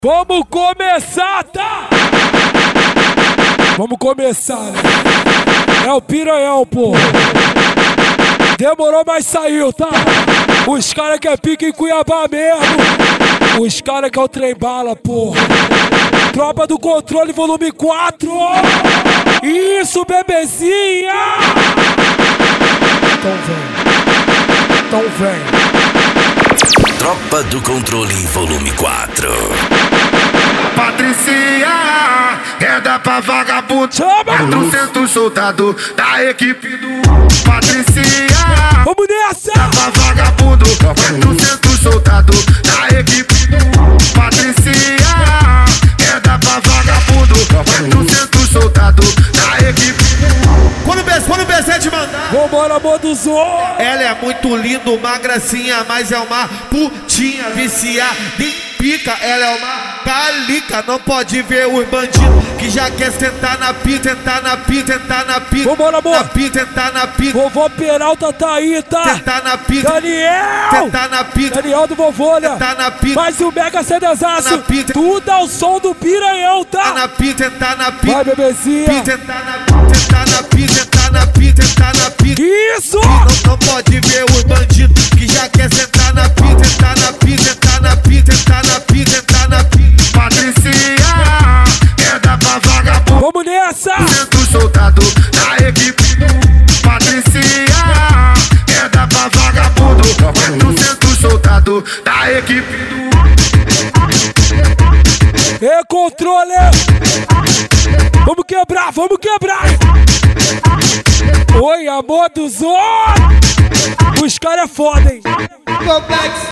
Vamos começar, tá? Vamos começar, né? É o Piranhão, pô. Demorou, mas saiu, tá? Os caras que é pique em Cuiabá mesmo. Os caras que é o trem bala, pô. Tropa do Controle, volume 4. Isso, bebezinha! Então vem. Tropa do Controle, volume 4. Patricinha é da pra vagabundo. Chama! 400 soldado da equipe do Patricinha. Vamos nessa! Da pra vagabundo. 400 soldado da equipe do Patricinha. É da pra vagabundo. 400 soldado da equipe. Quando o B7 mandar, Vambora, Moduzon! ela é muito linda, uma gracinha, mas é uma putinha viciada em pica. Ela é uma calica, não pode ver os bandidos que já quer sentar na pica, sentar na pica, sentar na pica. Vambora, amor! Na pica, sentar na pica, Vovô Peralta tá aí, tá? sentar na pica, Daniel! sentar na pica, Daniel do vovô, né? sentar na pica, Mais um mega CDzaço! Na pita. Tudo ao som do Piranhão, sentar tá? na pica, sentar na pica, Vai, bebezinha! pica, sentar na pica, sentar na pica, sentar na pica, sentar na pica. Isso! Não pode ver os bandidos que já quer sentar na pica, sentar na pica, sentar na pica, sentar na pica, sentar na pica. Patricinha é da pra vagabundo. Vamos nessa! 400 soldado da equipe do Patricinha. É da pra vagabundo. 400 soldado da equipe do Controle! Vamos quebrar, vamos quebrar! Oi, amor dos outros! Os caras é foda, hein? Complexo.